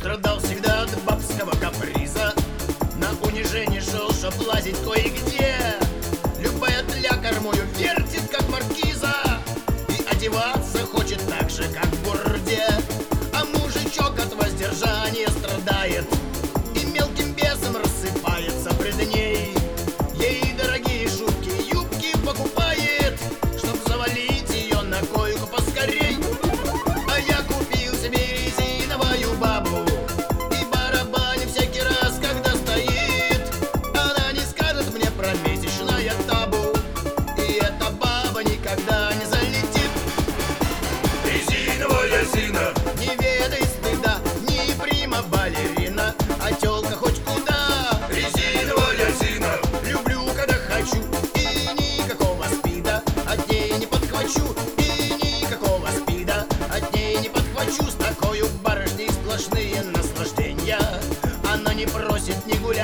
Страдал всегда от бабского каприза, на унижение шел, чтоб лазить кое-где. Любая тля кормою вертит, как маркиза, и одеваться хочет так же, как в бурде. А мужичок от воздержания страдает и мелким бесом рассыпается пред ней. Ей дорогие шубки, юбки покупает, чтоб завалить ее на койку поскорей. А я купил себе резиновую бабу и барабаню всякий раз, когда стоит. Она не скажет мне про месячное табу, и эта баба никогда не залетит. Резиновая зина, Не ведай стыда, не прима-балерина, а тёлка хоть куда. резиновая зина, Люблю, когда хочу, и никакого спида от ней не подхвачу, и никакого спида от ней не подхвачу. С такою барышней сплошные наслаждения. Она не просит ни гулять,